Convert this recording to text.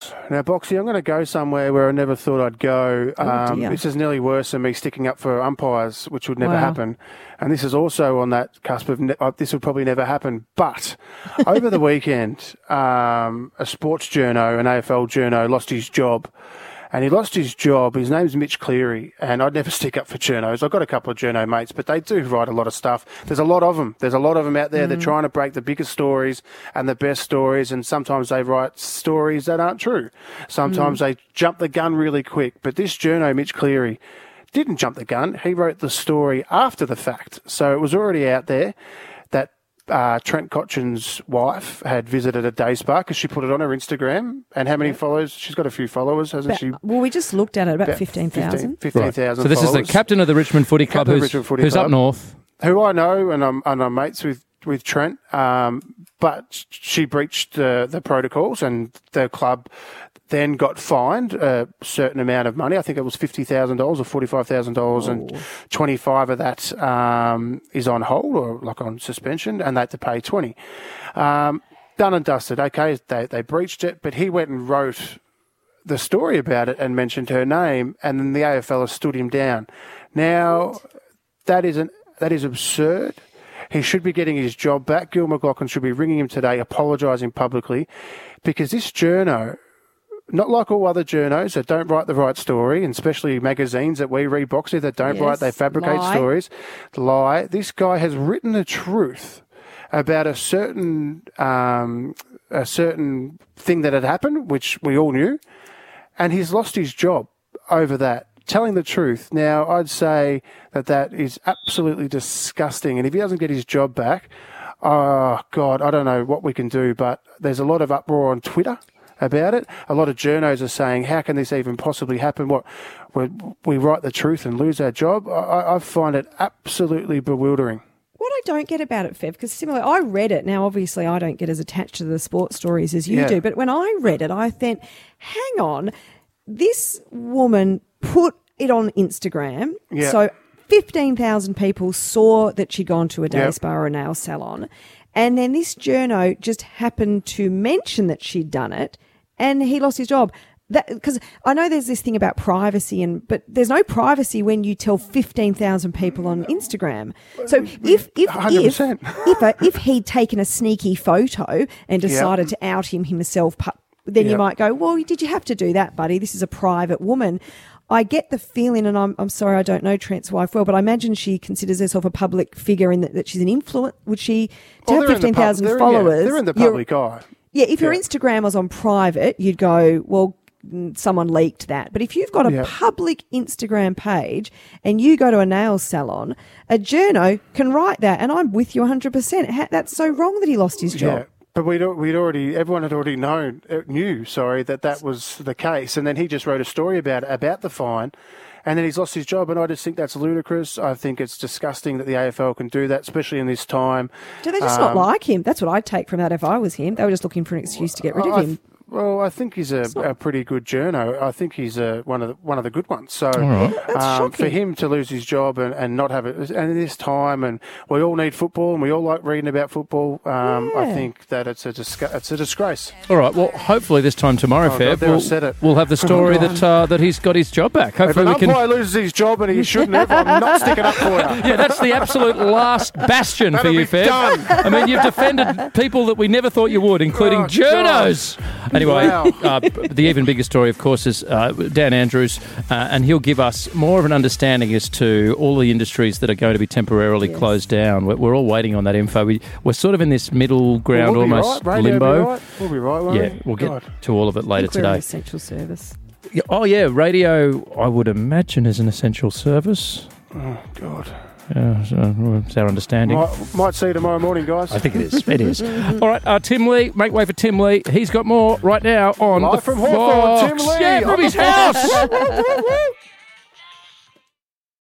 Now, Boxy, I'm going to go somewhere where I never thought I'd go. Dear. This is nearly worse than me sticking up for umpires, which would never happen. And this is also on that cusp of this would probably never happen. But over the weekend, a sports journo, an AFL journo, lost his job. And he lost his job. His name's Mitch Cleary, and I'd never stick up for journos. I've got a couple of journo mates, but they do write a lot of stuff. There's a lot of them. There's a lot of them out there. They're trying to break the biggest stories and the best stories, and sometimes they write stories that aren't true. Sometimes they jump the gun really quick. But this journo, Mitch Cleary, didn't jump the gun. He wrote the story after the fact. So it was already out there that Trent Cotchin's wife had visited a day spa because she put it on her Instagram. And how many followers? She's got a few followers, hasn't she? Well, we just looked at it, about 15,000. 15,000 right. So this is the captain of the Richmond Footy Club who's up north. Who I know, and I'm mates with Trent, but she breached the protocols, and the club then got fined a certain amount of money. I think it was $50,000 or $45,000, and 25 of that is on hold or like on suspension, and they had to pay 20. Done and dusted. Okay, they breached it, but he went and wrote the story about it and mentioned her name, and then the AFL has stood him down. Now, that is absurd. He should be getting his job back. Gil McLachlan should be ringing him today, apologising publicly, because this journo, not like all other journos that don't write the right story, and especially magazines that we read, Boxy, that don't write, they fabricate stories. Lie. This guy has written the truth about a certain thing that had happened, which we all knew, and he's lost his job over that. Telling the truth. Now, I'd say that is absolutely disgusting. And if he doesn't get his job back, oh, God, I don't know what we can do. But there's a lot of uproar on Twitter about it. A lot of journos are saying, how can this even possibly happen? What we write the truth and lose our job? I find it absolutely bewildering. What I don't get about it, Fev, because similarly, I read it. Now, obviously, I don't get as attached to the sports stories as you do. But when I read it, I thought, hang on, this woman put it on Instagram. Yeah. So 15,000 people saw that she'd gone to a day spa or a nail salon. And then this journo just happened to mention that she'd done it, and he lost his job. Because I know there's this thing about privacy, but there's no privacy when you tell 15,000 people on Instagram. So if he'd taken a sneaky photo and decided to out himself, then you might go, well, did you have to do that, buddy? This is a private woman. I get the feeling, and I'm sorry, I don't know Trent's wife well, but I imagine she considers herself a public figure in that she's an influencer. Would she have 15,000 followers? They're in the public eye. Yeah, if your Instagram was on private, you'd go, well, someone leaked that. But if you've got a public Instagram page and you go to a nail salon, a journo can write that, and I'm with you 100%. That's so wrong that he lost his job. Yeah. But everyone had already knew that was the case, and then he just wrote a story about the fine, and then he's lost his job, and I just think that's ludicrous. I think it's disgusting that the AFL can do that, especially in this time. Do they just not like him? That's what I'd take from that if I was him. They were just looking for an excuse to get rid of him. Well, I think he's a pretty good journo. I think he's one of the good ones. So for him to lose his job and not have it, and this time, and we all need football, and we all like reading about football. I think that it's a disgrace. All right. Well, hopefully this time tomorrow, Fev, we'll have the story that he's got his job back. Hopefully if an umpire loses his job and he shouldn't have, I'm not sticking up for you. Yeah, that's the absolute last bastion for you, Fev. I mean, you've defended people that we never thought you would, including journos. Anyway, the even bigger story, of course, is Dan Andrews, and he'll give us more of an understanding as to all the industries that are going to be temporarily closed down. We're all waiting on that info. We're sort of in this middle ground, almost limbo. We'll be right, won't we? We'll get to all of it later today. We're an essential service. Oh, yeah, radio, I would imagine, is an essential service. Oh, God. It's our understanding. Might see you tomorrow morning, guys. I think it is. It is. All right, Tim Lee. Make way for Tim Lee. He's got more right now on Live the from Hawthorn, Tim Lee. Yeah, from his house.